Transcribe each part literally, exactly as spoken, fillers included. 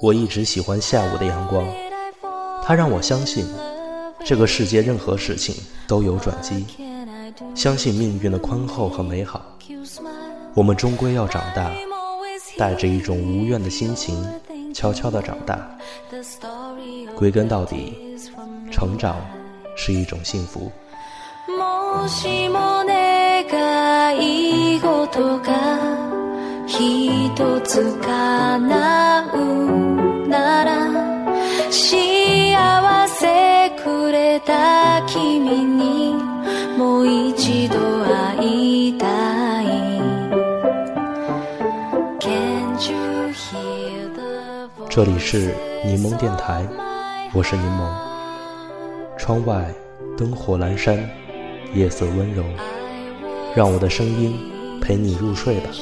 我一直喜欢下午的阳光，它让我相信这个世界任何事情都有转机，相信命运的宽厚和美好。我们终归要长大，带着一种无怨的心情悄悄地长大。归根到底，成长是一种幸福。 もしも願い事が一つ叶うなら、幸せくれた君にもう一度会いたい。 这里是柠檬电台，我是柠檬。窗外灯火阑珊，夜色温柔，让我的声音陪你入睡吧。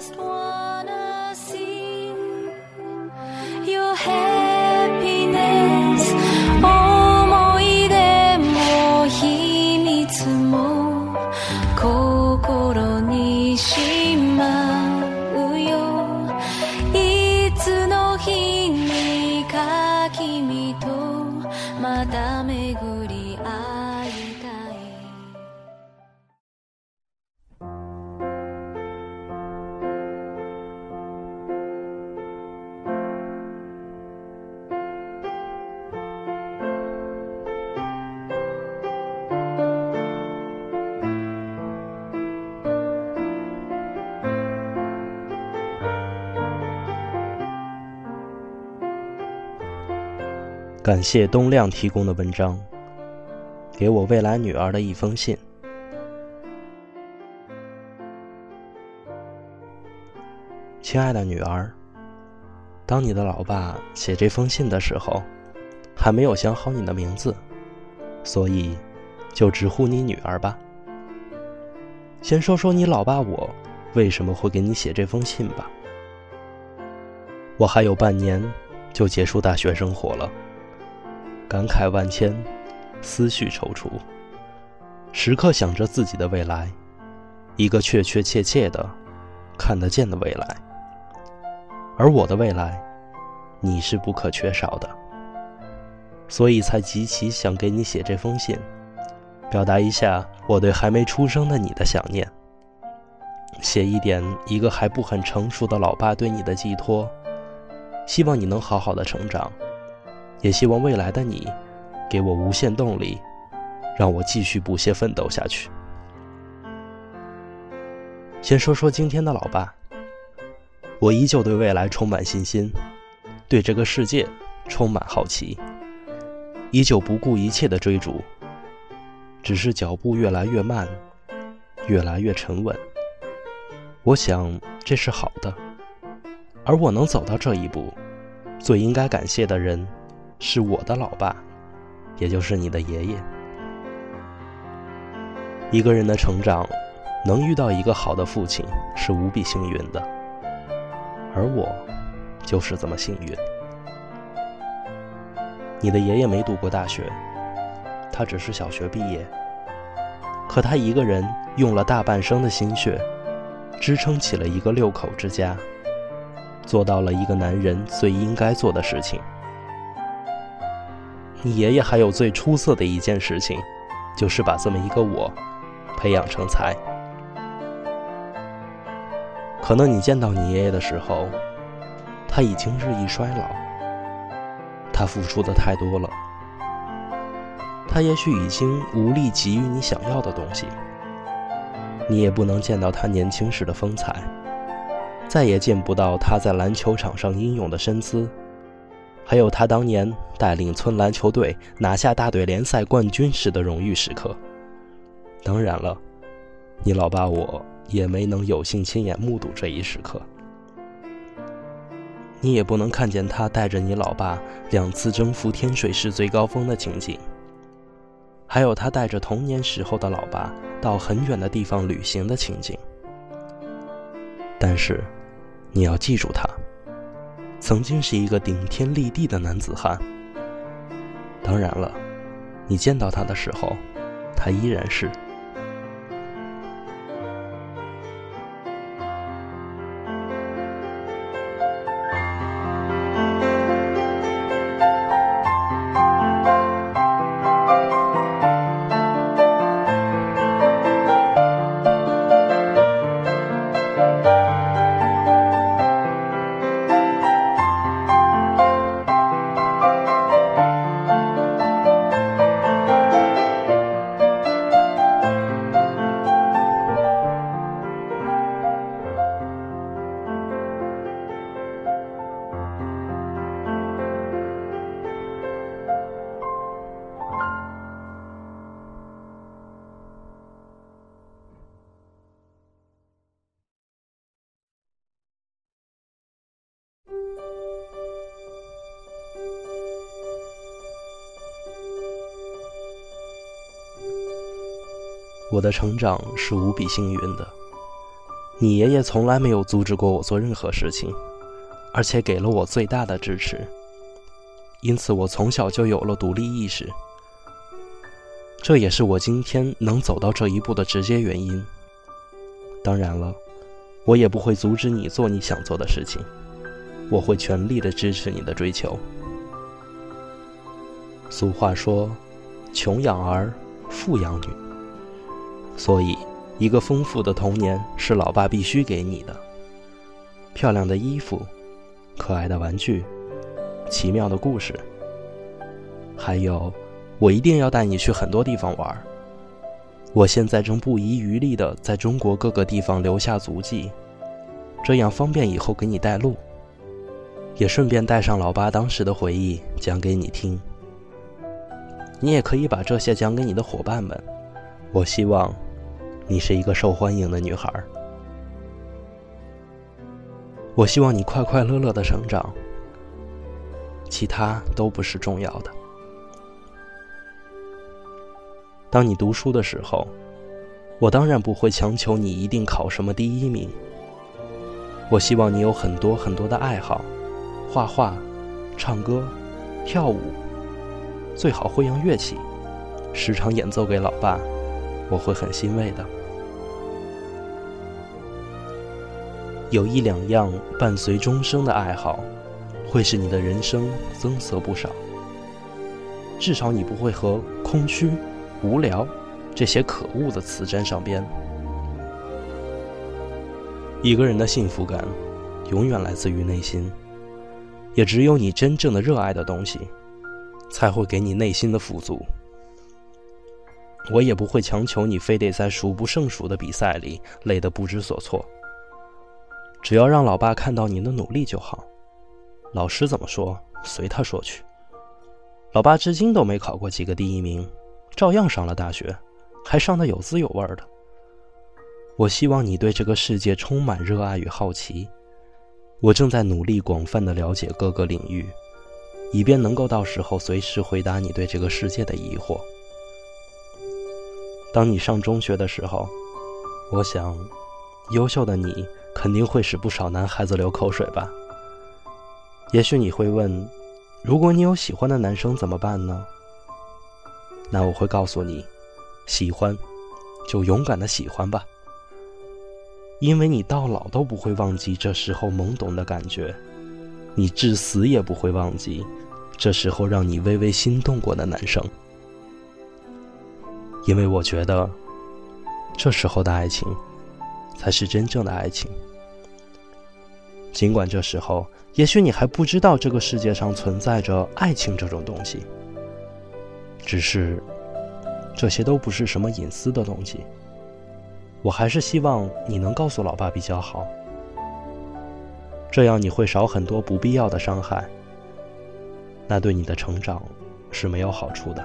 感谢东亮提供的文章，给我未来女儿的一封信。亲爱的女儿，当你的老爸写这封信的时候，还没有想好你的名字，所以就直呼你女儿吧。先说说你老爸我为什么会给你写这封信吧。我还有半年就结束大学生活了，感慨万千，思绪踌躇，时刻想着自己的未来，一个确确切切的看得见的未来。而我的未来，你是不可缺少的，所以才极其想给你写这封信，表达一下我对还没出生的你的想念，写一点一个还不很成熟的老爸对你的寄托，希望你能好好的成长，也希望未来的你给我无限动力，让我继续不懈奋斗下去。先说说今天的老爸，我依旧对未来充满信心，对这个世界充满好奇，依旧不顾一切的追逐，只是脚步越来越慢，越来越沉稳。我想这是好的，而我能走到这一步，最应该感谢的人是我的老爸，也就是你的爷爷。一个人的成长，能遇到一个好的父亲是无比幸运的，而我就是这么幸运。你的爷爷没读过大学，他只是小学毕业，可他一个人用了大半生的心血，支撑起了一个六口之家，做到了一个男人最应该做的事情。你爷爷还有最出色的一件事情，就是把这么一个我培养成才。可能你见到你爷爷的时候，他已经日益衰老，他付出的太多了，他也许已经无力给予你想要的东西，你也不能见到他年轻时的风采，再也见不到他在篮球场上英勇的身姿，还有他当年带领村篮球队拿下大队联赛冠军时的荣誉时刻。当然了，你老爸我也没能有幸亲眼目睹这一时刻，你也不能看见他带着你老爸两次征服天水市最高峰的情景，还有他带着童年时候的老爸到很远的地方旅行的情景。但是你要记住，他曾经是一个顶天立地的男子汉。当然了，你见到他的时候，他依然是。 我的成长是无比幸运的，你爷爷从来没有阻止过我做任何事情，而且给了我最大的支持，因此我从小就有了独立意识。这也是我今天能走到这一步的直接原因。当然了，我也不会阻止你做你想做的事情，我会全力地支持你的追求。俗话说，穷养儿，富养女，所以一个丰富的童年是老爸必须给你的。漂亮的衣服，可爱的玩具，奇妙的故事，还有我一定要带你去很多地方玩。我现在正不遗余力地在中国各个地方留下足迹，这样方便以后给你带路，也顺便带上老爸当时的回忆讲给你听。你也可以把这些讲给你的伙伴们。我希望你是一个受欢迎的女孩，我希望你快快乐乐的成长，其他都不是重要的。当你读书的时候，我当然不会强求你一定考什么第一名。我希望你有很多很多的爱好，画画、唱歌、跳舞，最好会样乐器，时常演奏给老爸，我会很欣慰的。有一两样伴随终生的爱好，会使你的人生增色不少。至少你不会和空虚、无聊这些可恶的词沾上边。一个人的幸福感永远来自于内心，也只有你真正的热爱的东西才会给你内心的富足。我也不会强求你非得在数不胜数的比赛里累得不知所措，只要让老爸看到你的努力就好。老师怎么说随他说去。老爸至今都没考过几个第一名，照样上了大学，还上得有滋有味的。我希望你对这个世界充满热爱与好奇。我正在努力广泛地了解各个领域，以便能够到时候随时回答你对这个世界的疑惑。当你上中学的时候，我想优秀的你肯定会使不少男孩子流口水吧。也许你会问，如果你有喜欢的男生怎么办呢？那我会告诉你，喜欢就勇敢的喜欢吧，因为你到老都不会忘记这时候懵懂的感觉，你至死也不会忘记这时候让你微微心动过的男生。因为我觉得这时候的爱情才是真正的爱情。尽管这时候也许你还不知道这个世界上存在着爱情这种东西，只是这些都不是什么隐私的东西，我还是希望你能告诉老爸比较好，这样你会少很多不必要的伤害，那对你的成长是没有好处的。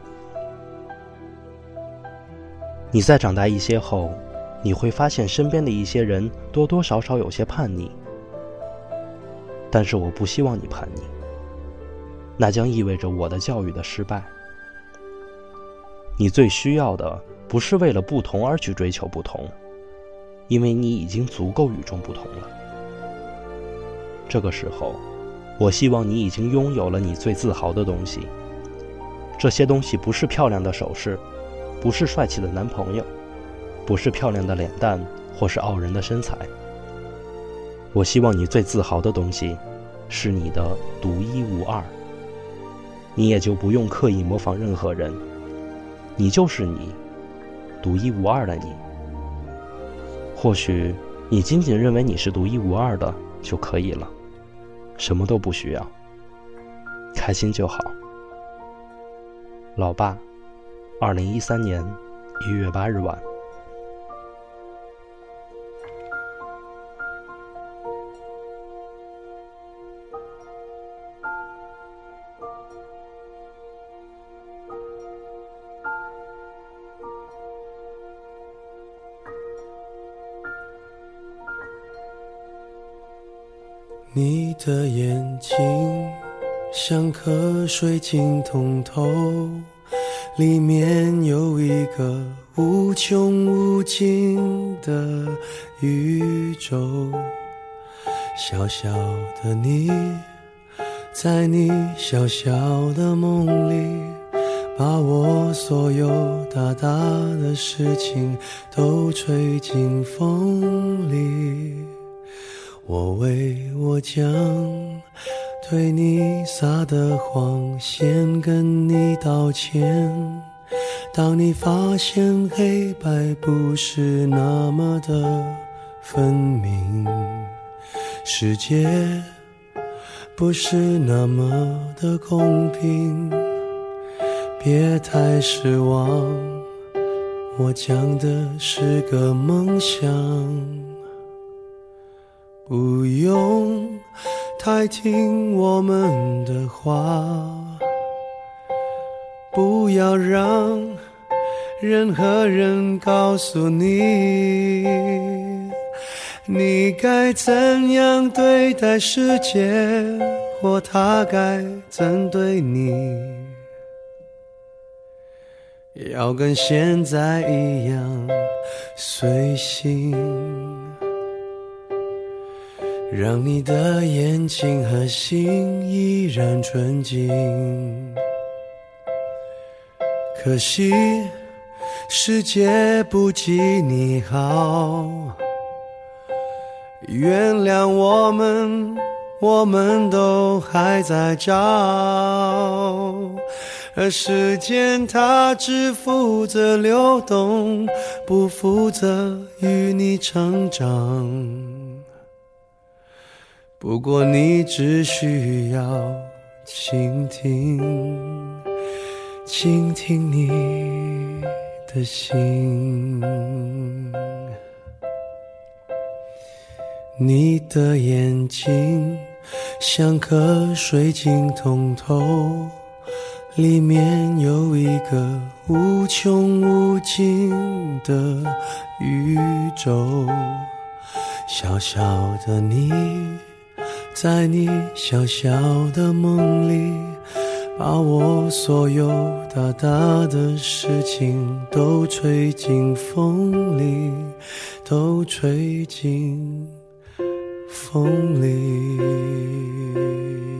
你再长大一些后，你会发现身边的一些人多多少少有些叛逆，但是我不希望你叛逆，那将意味着我的教育的失败。你最需要的不是为了不同而去追求不同，因为你已经足够与众不同了。这个时候，我希望你已经拥有了你最自豪的东西。这些东西不是漂亮的首饰，不是帅气的男朋友，不是漂亮的脸蛋或是傲人的身材。我希望你最自豪的东西是你的独一无二，你也就不用刻意模仿任何人，你就是你，独一无二的你。或许你仅仅认为你是独一无二的就可以了，什么都不需要，开心就好。老爸，二零一三年一月八日晚。 你的眼睛像颗水晶通透， 里面有一个无穷无尽的宇宙。小小的你，在你小小的梦里，把我所有大大的事情都吹进风里。我为我将对你撒的谎先跟你道歉。当你发现黑白不是那么的分明，世界不是那么的公平，别太失望，我讲的是个梦想。不用太听我们的话，不要让任何人告诉你你该怎样对待世界，或他该怎对你。要跟现在一样随性，让你的眼睛和心依然纯净。可惜世界不及你好，原谅我们，我们都还在找，而时间它只负责流动，不负责与你成长。不过你只需要倾听，倾听你的心。你的眼睛像颗水晶通透，里面有一个无穷无尽的宇宙。小小的你，在你小小的梦里，把我所有大大的事情都吹进风里，都吹进风里。